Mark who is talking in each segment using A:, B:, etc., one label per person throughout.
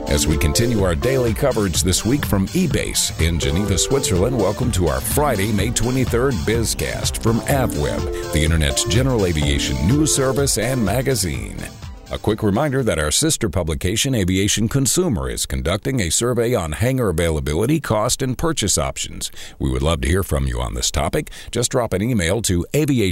A: As we continue our daily coverage this week from eBase in Geneva, Switzerland, welcome to our Friday, May 23rd BizCast from AvWeb, the Internet's general aviation news service and magazine. A quick reminder that our sister publication, Aviation Consumer, is conducting a survey on hangar availability, cost, and purchase options. We would love to hear from you on this topic. Just drop an email to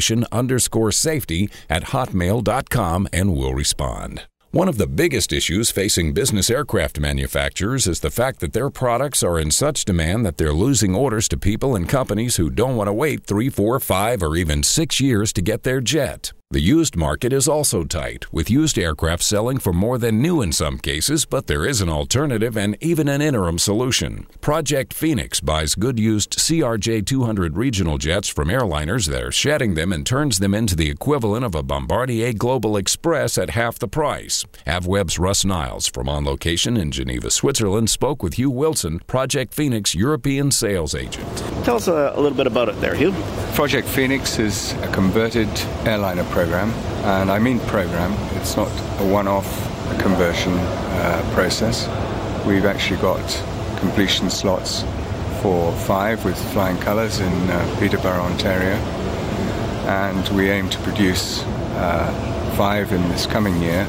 A: aviation_safety@hotmail.com and we'll respond. One of the biggest issues facing business aircraft manufacturers is the fact that their products are in such demand that they're losing orders to people and companies who don't want to wait 3, 4, 5, or even 6 years to get their jet. The used market is also tight, with used aircraft selling for more than new in some cases, but there is an alternative and even an interim solution. Project Phoenix buys good used CRJ-200 regional jets from airliners that are shedding them and turns them into the equivalent of a Bombardier Global Express at half the price. AvWeb's Russ Niles from On Location in Geneva, Switzerland, spoke with Hugh Wilson, Project Phoenix European sales agent.
B: Tell us a little bit about it there, Hugh.
C: Project Phoenix is a converted airliner program, and I mean program. It's not a one-off conversion process. We've actually got completion slots for 5 with flying colours in Peterborough, Ontario, and we aim to produce 5 in this coming year.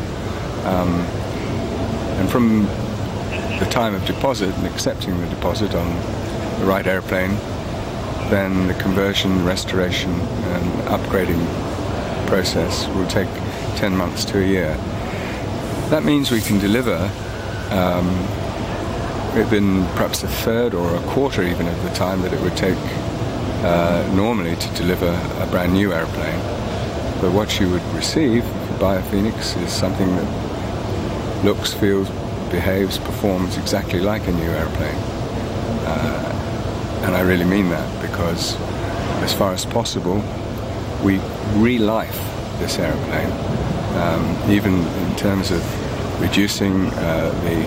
C: And from the time of deposit and accepting the deposit on the right airplane, then the conversion, restoration and upgrading process will take 10 months to a year. That means we can deliver within perhaps a third or a quarter even of the time that it would take normally to deliver a brand new airplane. But what you would receive if you buy a Phoenix is something that looks, feels, behaves, performs exactly like a new airplane. And I really mean that, because as far as possible, we re-life this airplane, even in terms of reducing the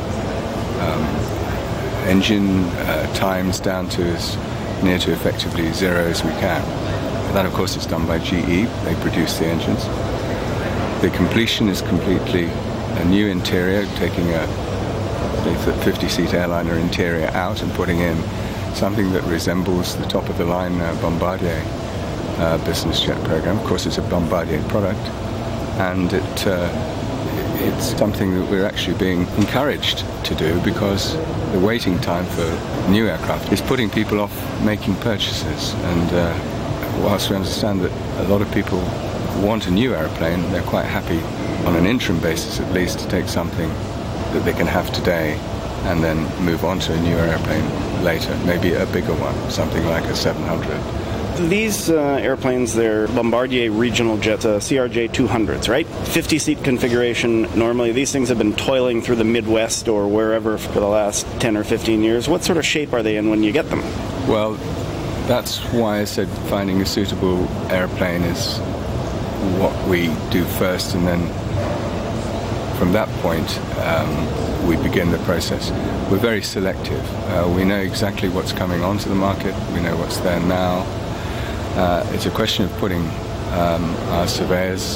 C: engine times down to as near to effectively zero as we can. That, of course, is done by GE. They produce the engines. The completion is completely a new interior, taking a 50-seat airliner interior out and putting in something that resembles the top-of-the-line Bombardier business jet program. Of course, it's a Bombardier product, and it's something that we're actually being encouraged to do, because the waiting time for new aircraft is putting people off making purchases. And whilst we understand that a lot of people want a new airplane, they're quite happy on an interim basis at least to take something that they can have today and then move on to a newer airplane later, maybe a bigger one, something like a 700.
B: These airplanes, they're Bombardier regional jets, CRJ-200s, right? 50-seat configuration. Normally, these things have been toiling through the Midwest or wherever for the last 10 or 15 years. What sort of shape are they in when you get them?
C: Well, that's why I said finding a suitable airplane is what we do first, and then from that point, we begin the process. We're very selective. We know exactly what's coming onto the market. We know what's there now. It's a question of putting our surveyors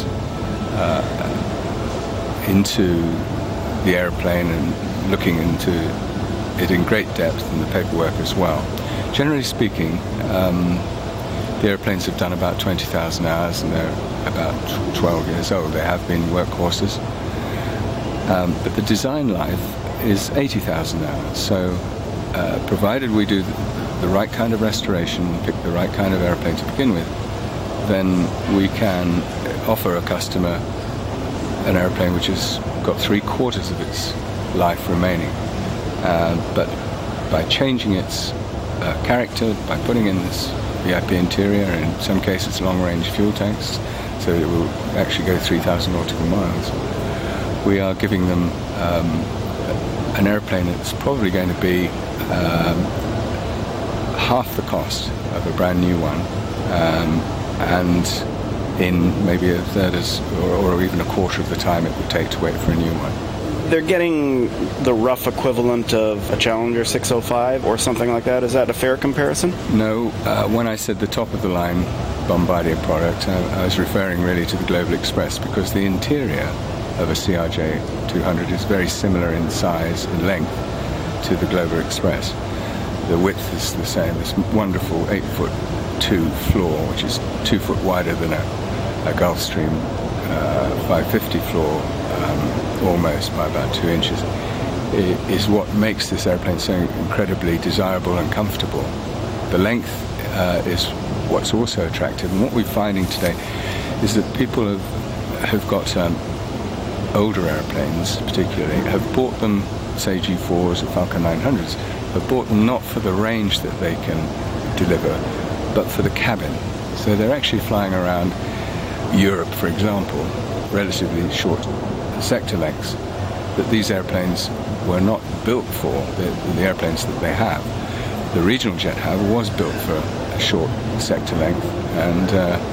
C: into the airplane and looking into it in great depth in the paperwork as well. Generally speaking, the airplanes have done about 20,000 hours and they're about 12 years old. They have been workhorses. But the design life is 80,000 hours. So provided we do the right kind of restoration, pick the right kind of airplane to begin with, then we can offer a customer an airplane which has got 3/4 of its life remaining. But by changing its character, by putting in this VIP interior, in some cases long-range fuel tanks, so it will actually go 3,000 nautical miles, we are giving them an airplane that's probably going to be half the cost of a brand new one, and in maybe a third or even a quarter of the time it would take to wait for a new one.
B: They're getting the rough equivalent of a Challenger 605 or something like that. Is that a fair comparison?
C: No. When I said the top-of-the-line Bombardier product, I was referring really to the Global Express, because the interior of a CRJ-200 is very similar in size and length to the Glover Express. The width is the same, this wonderful 8'2" floor, which is 2 foot wider than a Gulfstream 550 floor, almost by about 2 inches, is what makes this airplane so incredibly desirable and comfortable. The length is what's also attractive, and what we're finding today is that people have got older airplanes, particularly, have bought them, say G4s or Falcon 900s, have bought them not for the range that they can deliver, but for the cabin. So they're actually flying around Europe, for example, relatively short sector lengths that these airplanes were not built for, the airplanes that they have. The regional jet, however, was built for a short sector length, and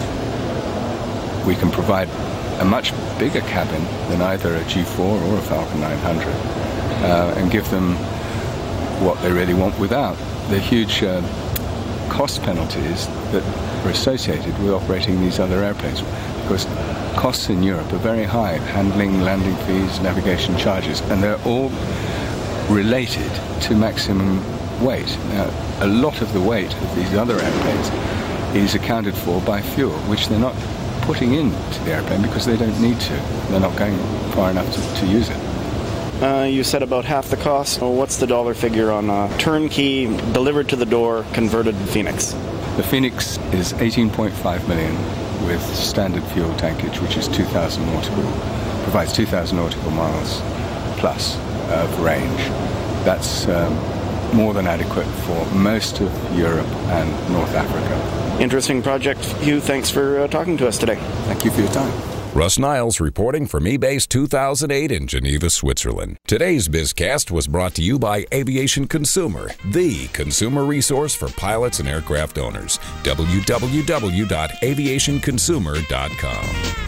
C: we can provide a much bigger cabin than either a G4 or a Falcon 900 and give them what they really want without the huge cost penalties that are associated with operating these other airplanes, because costs in Europe are very high: handling, landing fees, navigation charges, and they're all related to maximum weight. Now, a lot of the weight of these other airplanes is accounted for by fuel, which they're not putting into the airplane because they don't need to. They're not going far enough to use it.
B: You said about half the cost. What's the dollar figure on a turnkey, delivered to the door, converted Phoenix?
C: The Phoenix is 18.5 million with standard fuel tankage, which is 2,000 nautical, provides 2,000 nautical miles plus of range. That's more than adequate for most of Europe and North Africa.
B: Interesting project, Hugh. Thanks for talking to us today.
C: Thank you for your time.
A: Russ Niles reporting from eBase 2008 in Geneva, Switzerland. Today's BizCast was brought to you by Aviation Consumer, the consumer resource for pilots and aircraft owners. www.aviationconsumer.com.